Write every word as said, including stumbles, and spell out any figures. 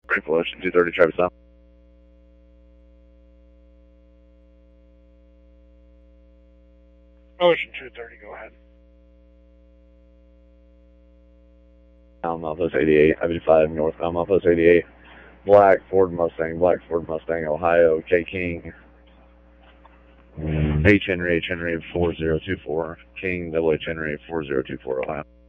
Grateful Ocean two thirty, Travis South. Ocean two thirty, go ahead. Alamo Post eighty-eight, seventy-five North Alamo Post eighty-eight. Black Ford Mustang, Black Ford Mustang, Ohio, K King. H Henry, H Henry four zero two four. King, double H Henry four zero two four, Ohio.